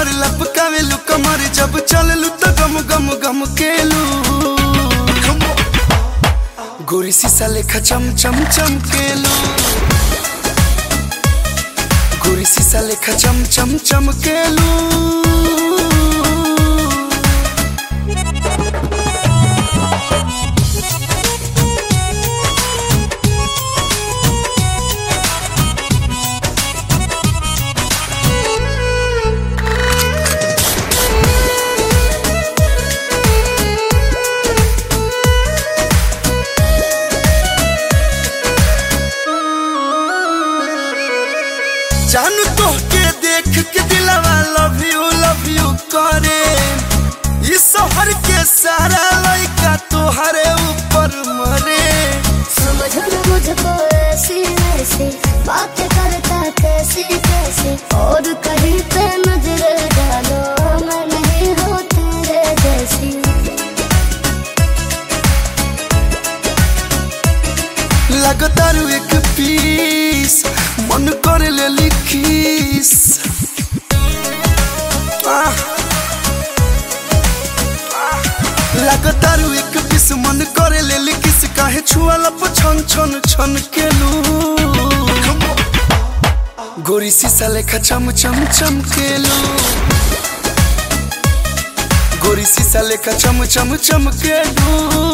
ऊपर लपकावेलू कमर जब चललू तो गम गम गम केलू गोरी शीशा लेखा चम चम चमकेलू गोरी शीशा लेखा चम चम चमकेलू जानू तो के देख के दिलवा लव यू करे इस शहर के सारा लड़का तोहरे ऊपर मरे समझ न मुझको ऐसी ऐसी बात करता कैसी कैसी और कहीं पे नजर डालो मैं नहीं हूँ तेरे जैसी लगतारू एक पीस मन करे ले लिखीस लगतारू एक पीस मन करे ले लिखीस काहे छुआला पर छन छन छन केलू गोरी शीशा लेखा चम चम चमकेलू गोरी शीशा लेखा चम चम चमकेलू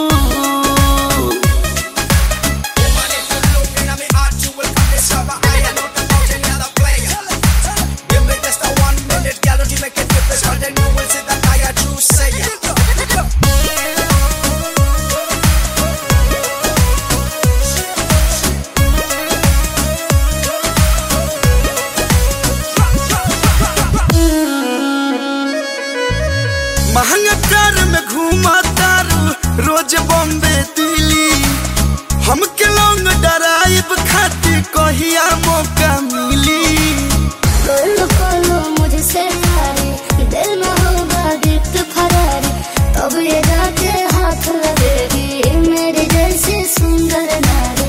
महंगा कार में घूमा तारू रोज बॉम्बे दिल्ली हमके लौंग डराइब खातिर कहिया मौका मिली कोलो मुझसे यारी दिल में होगा गिफ्ट फरारी तब ये जाके हाथ लगेगी मेरी जैसी सुंदर नारी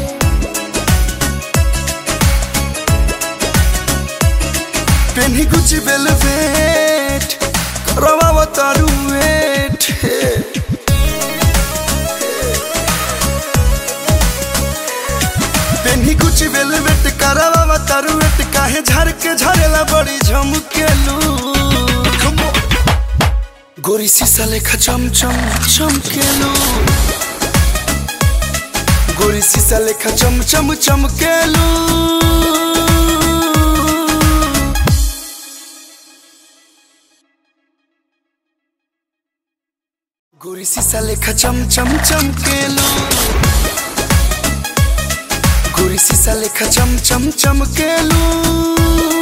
पेन्ही कुछ वेलवेट करवावा तारू वेट पेन्ही कुछ वेलवेट करवावा तारू वेट काहे झाड़ के झरेला बड़ी झमकेलू गोरी शीशा लेखा चम चम चमकेलू गोरी शीशा लेखा चम चम चमकेलू गोरी शीशा लेखा चम चम चमकेलू गोरी शीशा लेखा चम चम चमकेलू।